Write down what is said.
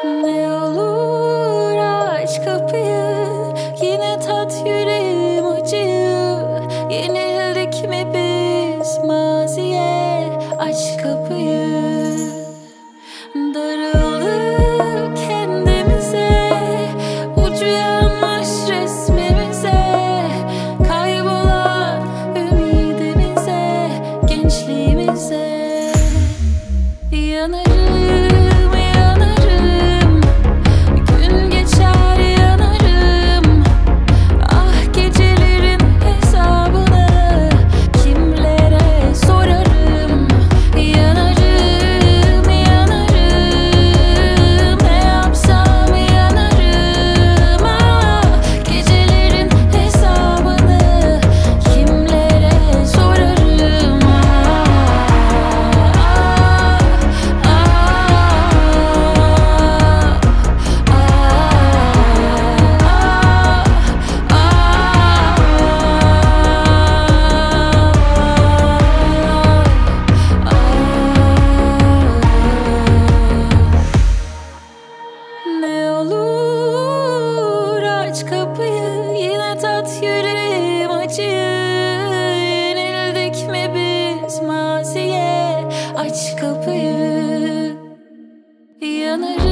Ne olur aç kapıyı, yine tat yüreğim acıyı. Yenildik mi biz maziye? Aç kapıyı. Darıldık kendimize, ucu yanmış resmimize, kaybolan ümidimize, gençliğimize. Yanarım, yanarım, gün geçer yanarım. Ah, gecelerin hesabını kimlere sorarım? Yanarım, yanarım, ne yapsam yanarım. Ah, gecelerin hesabını kimlere sorarım? Ne olur aç kapıyı, yine tat yüreğim acıyı. Yenildik mi biz maziye? Aç kapıyı. Yanarım.